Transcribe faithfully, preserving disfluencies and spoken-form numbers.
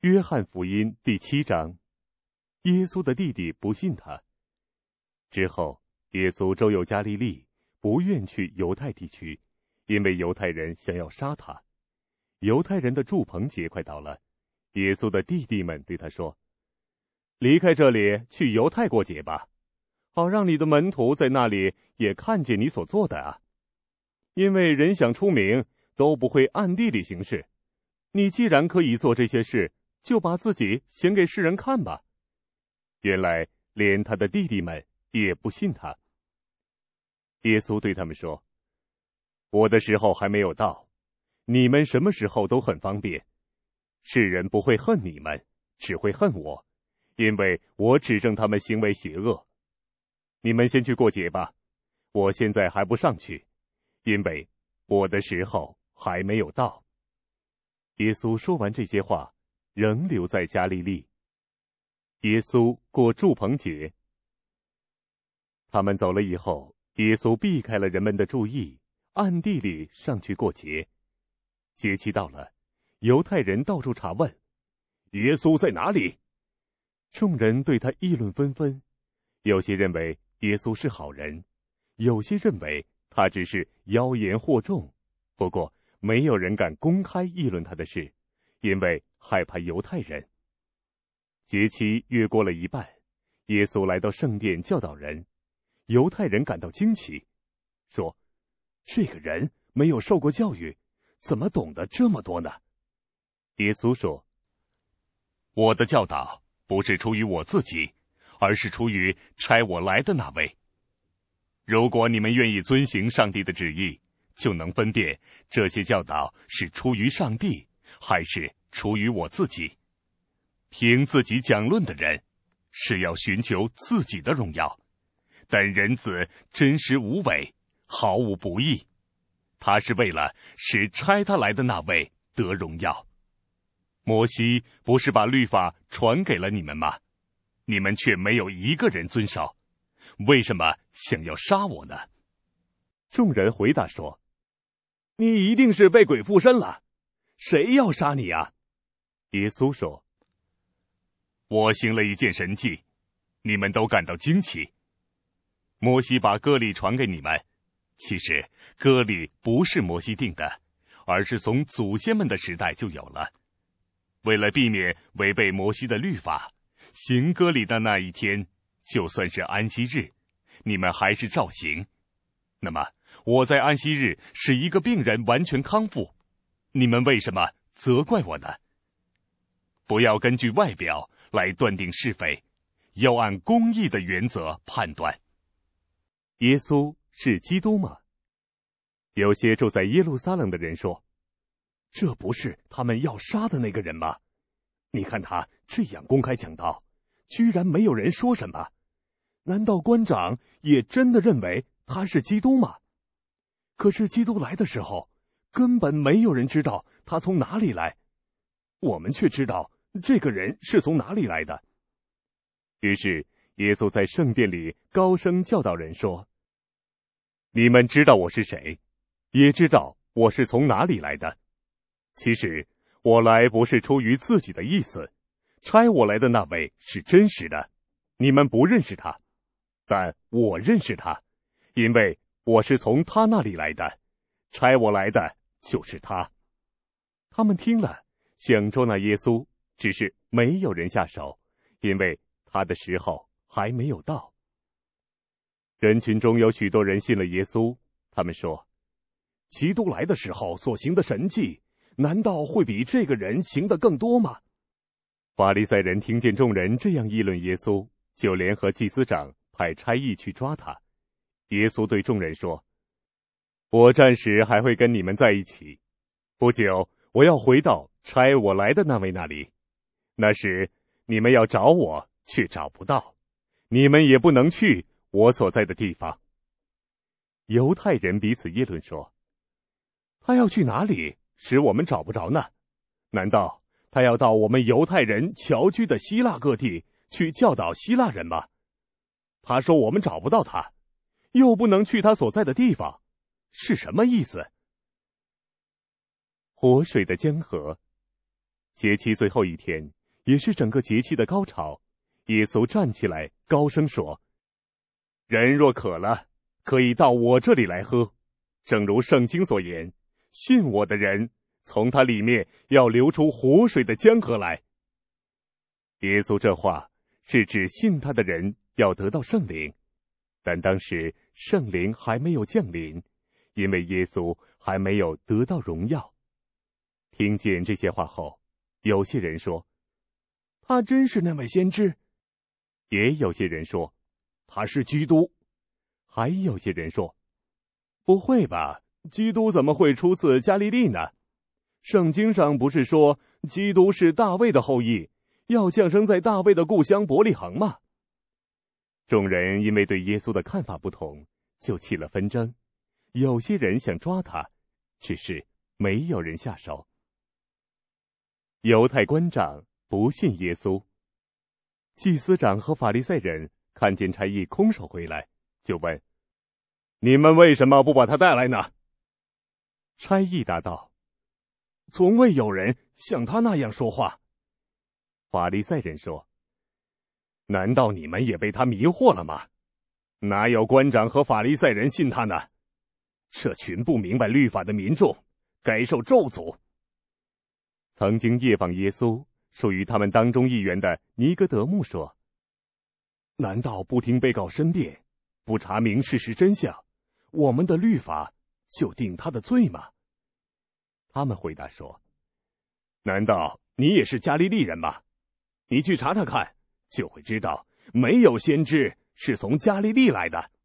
约翰福音第七章，耶稣的弟弟不信他。之后，耶稣周游加利利，不愿去犹太地区，因为犹太人想要杀他。犹太人的住棚节快到了，耶稣的弟弟们对他说：“离开这里，去犹太过节吧，好让你的门徒在那里也看见你所做的啊。因为人想出名，都不会暗地里行事。你既然可以做这些事，就把自己显给世人看吧。”原来连他的弟弟们也不信他。耶稣对他们说：“我的时候还没有到，你们什么时候都很方便。世人不会恨你们，只会恨我，因为我指证他们行为邪恶。你们先去过节吧，我现在还不上去，因为我的时候还没有到。”耶稣说完这些话，仍留在加利利。耶稣过住棚节。他们走了以后，耶稣避开了人们的注意，暗地里上去过节。节期到了，犹太人到处查问：“耶稣在哪里？”众人对他议论纷纷，有些认为耶稣是好人，有些认为他只是妖言惑众。不过没有人敢公开议论他的事，因为害怕犹太人。节期越过了一半，耶稣来到圣殿教导人。犹太人感到惊奇，说：“这个人没有受过教育，怎么懂得这么多呢？”耶稣说：“我的教导不是出于我自己，而是出于差我来的那位。如果你们愿意遵行上帝的旨意，就能分辨这些教导是出于上帝，还是出于我自己。凭自己讲论的人，是要寻求自己的荣耀，但人子真实无伪，毫无不义。他是为了使差他来的那位得荣耀。摩西不是把律法传给了你们吗？你们却没有一个人遵守，为什么想要杀我呢？”众人回答说：“你一定是被鬼附身了，谁要杀你啊？”耶稣说：“我行了一件神迹，你们都感到惊奇。摩西把割礼传给你们，其实割礼不是摩西定的，而是从祖先们的时代就有了。为了避免违背摩西的律法，行割礼的那一天，就算是安息日，你们还是照行。那么我在安息日使一个病人完全康复，你们为什么责怪我呢？不要根据外表来断定是非，要按公义的原则判断。耶稣是基督吗？有些住在耶路撒冷的人说：“这不是他们要杀的那个人吗？你看他这样公开讲道，居然没有人说什么。难道官长也真的认为他是基督吗？可是基督来的时候，根本没有人知道他从哪里来，我们却知道这个人是从哪里来的。”于是耶稣在圣殿里高声教导人说：“你们知道我是谁，也知道我是从哪里来的。其实我来不是出于自己的意思，差我来的那位是真实的，你们不认识他，但我认识他，因为我是从他那里来的，差我来的就是他。”他们听了，想捉拿耶稣，只是没有人下手，因为他的时候还没有到。人群中有许多人信了耶稣，他们说：“基督来的时候所行的神迹，难道会比这个人行得更多吗？”法利赛人听见众人这样议论耶稣，就联合祭司长派差役去抓他。耶稣对众人说：“我暂时还会跟你们在一起，不久我要回到差我来的那位那里。那时你们要找我，却找不到，你们也不能去我所在的地方。”犹太人彼此议论说：“他要去哪里，使我们找不着呢？难道他要到我们犹太人侨居的希腊各地去教导希腊人吗？他说我们找不到他，又不能去他所在的地方，是什么意思？”活水的江河。 节期最后一天，也是整个节期的高潮，耶稣站起来，高声说：“人若渴了，可以到我这里来喝。正如圣经所言，信我的人，从他里面要流出活水的江河来。”耶稣这话是指信他的人要得到圣灵，但当时圣灵还没有降临，因为耶稣还没有得到荣耀。听见这些话后，有些人说：“他真是那位先知。”也有些人说：“他是基督。”还有些人说：“不会吧，基督怎么会出自加利利呢？圣经上不是说基督是大卫的后裔，要降生在大卫的故乡伯利恒吗？”众人因为对耶稣的看法不同，就起了纷争。有些人想抓他，只是没有人下手。犹太官长不信耶稣，祭司长和法利赛人看见差役空手回来，就问：“你们为什么不把他带来呢？”差役答道：“从未有人像他那样说话。”法利赛人说：“难道你们也被他迷惑了吗？哪有官长和法利赛人信他呢？这群不明白律法的民众，该受咒诅。”曾经夜访耶稣，属于他们当中一员的尼哥德慕说：“难道不听被告申辩，不查明事实真相，我们的律法就定他的罪吗？”他们回答说：“难道你也是加利利人吗？你去查查看，就会知道没有先知是从加利利来的。”